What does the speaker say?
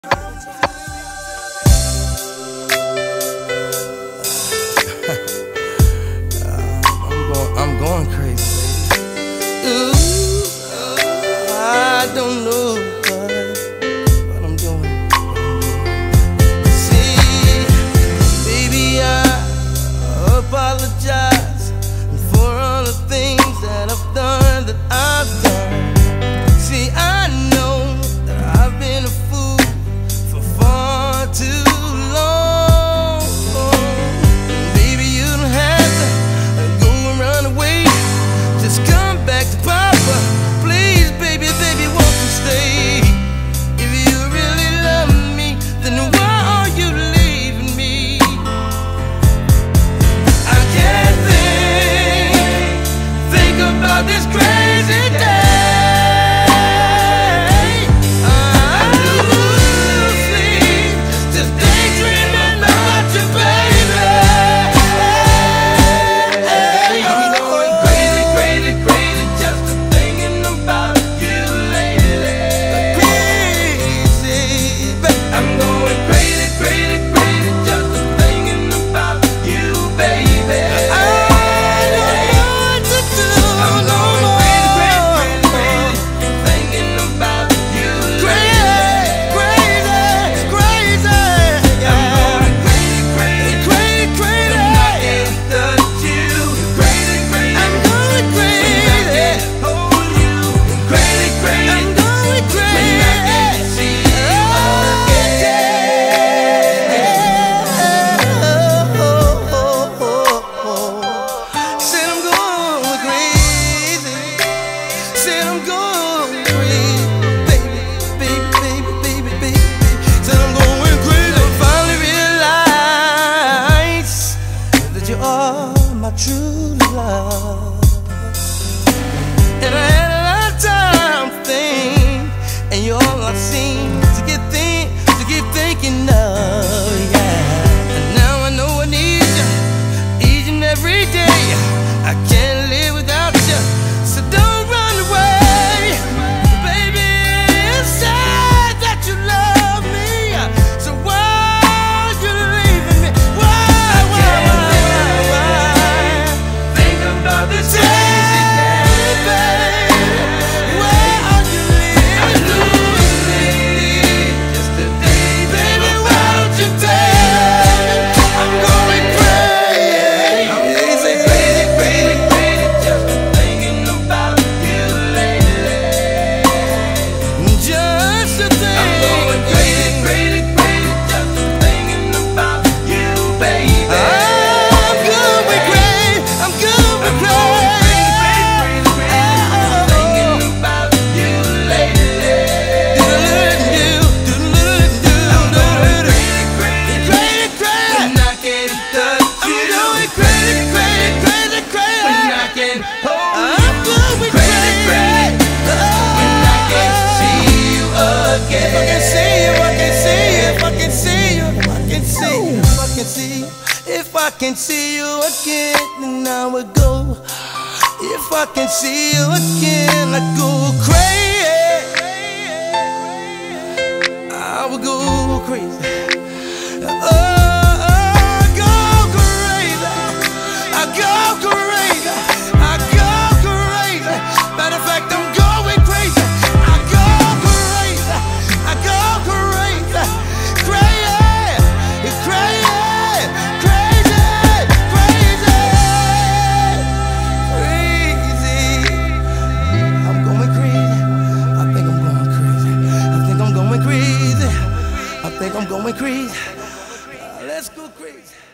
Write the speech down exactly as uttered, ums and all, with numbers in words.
I'm going crazy. Ooh, I don't know what, what I'm doing. See, baby, I apologize for all the things that I've done, that I've done. See, I know that I've been a fool for far too long. Baby, you don't have to go and run away. Just come back to Papa, please, baby, baby, won't you stay? If you really love me, then why are you leaving me? I can't think, think about this crazy day. I lose sleep, just daydreaming about you, baby. I'm going crazy, crazy, crazy, just thinking about you lately. Crazy, baby. I'm going crazy, crazy, crazy, just thinking about you, baby. I don't know what to do. I'm going crazy, crazy, crazy, thinking about you lately. Crazy, crazy, crazy. I'm going crazy, crazy, crazy, crazy. When I can't touch you, crazy, crazy. I'm going crazy. Hold you, crazy, crazy. I'm going crazy. When I can't see you again. Said I'm going crazy. Said I'm going crazy, baby, baby, baby, baby, baby. Said I'm going crazy. I finally realize that you are my true love. And I had a lot of time to think, and you're all I seem to get think, to keep thinking of, yeah. And now I know I need you each and every day. I can't live without you, so don't run away, baby. It's sad that you love me, so why are you leaving me? Why, why, why, why? Think about this crazy day, baby. Why are you leaving? I lose sleep just today, baby. Why don't you tell me? I'm going crazy. I'm going crazy, crazy, crazy, just thinking about you lately. Just to think. I'm going crazy, crazy, crazy, just thinking about you, baby. I'm going crazy. I'm going crazy. Thinking about you lately. I'm going crazy, crazy, crazy, crazy. When I can't touch you. I'm going crazy, crazy, crazy, crazy. When I can't hold you. I'm going crazy, crazy. When I can't see you again. If I can see you, I can see you. If I can see you, I can see you. If I can see you, if I can see you again, then I would go. If I can see you again, I'd go crazy. I would go crazy. Oh, I go crazy. I go crazy. I go crazy. Matter of fact, I'm going crazy. I go crazy. I go crazy. Crazy. Crazy. Crazy. Crazy. Crazy. I'm going crazy. I think I'm going crazy. I think I'm going crazy. I think I'm going crazy. Uh, let's go crazy.